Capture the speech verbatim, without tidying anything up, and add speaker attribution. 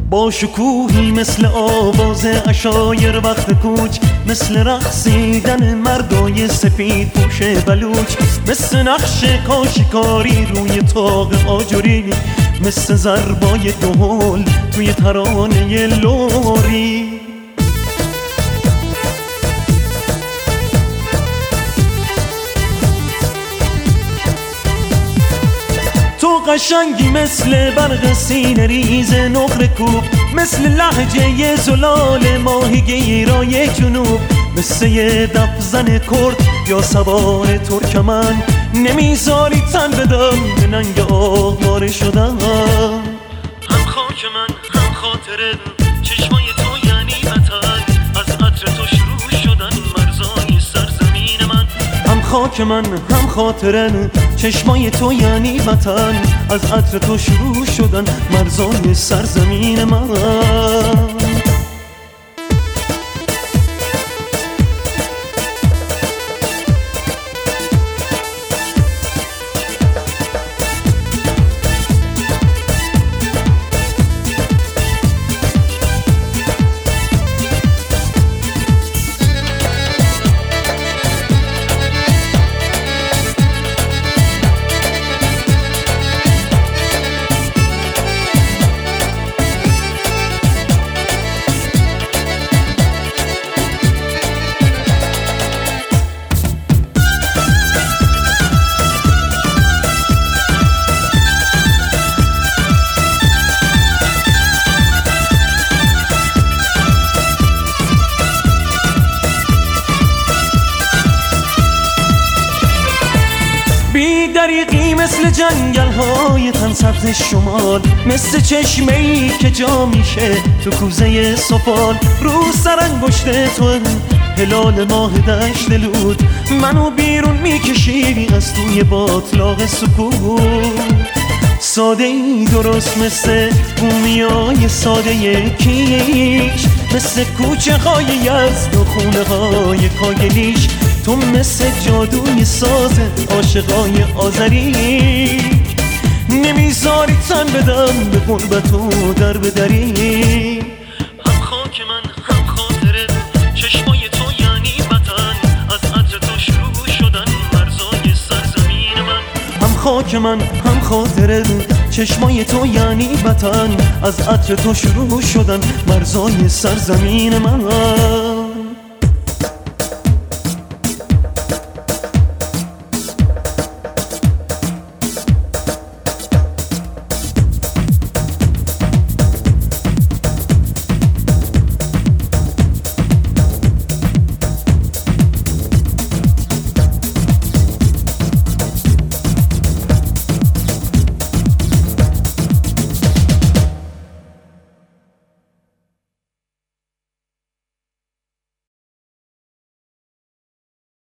Speaker 1: با شکوهی مثل آواز عشایر وقت کوچ، مثل رقصیدن مردای سفید پوش بلوچ، مثل نقش کاشیکاری روی طاق آجوری، مثل ضربای دهل توی ترانه لوری. تو قشنگی مثل برق سینه ریز نقره کوب، مثل لهجه زلال ماهیگیرای جنوب، مثل یه دفزن کرد یا سوار ترکمن، نمیذاری تن بدم به ننگ آواره شدن. هم خاک من هم خاطره چشمای تو یعنی وطن، از عطر تو شروع شدن مرزای سرزمین من. هم خاک من هم خاطره چشمای تو یعنی وطن، از عطر تو شروع شدن مرزای سرزمین من. دریقی مثل جنگل های تن سبز شمال، مثل چشمه ای که جا میشه تو کوزه سفال. رو سر انگشت تو هلال ماه دشت لود، منو بیرون میکشی از توی باطلاق سکوت. ساده ای درست مثل بومیای ساده کیش، مثل کوچه های یزد و خونه های کاگلیش. تو مثل جادوی ساز عاشقای آذری، نمیذاری تن بدم به قربت و در بدری. هم خاک من هم خاطره چشمای تو یعنی وطن، از عطر تو شروع شدن مرزای سرزمین من. هم خاک من هم خاطره چشمای تو یعنی وطن، از عطر تو شروع شدن مرزای سرزمین من.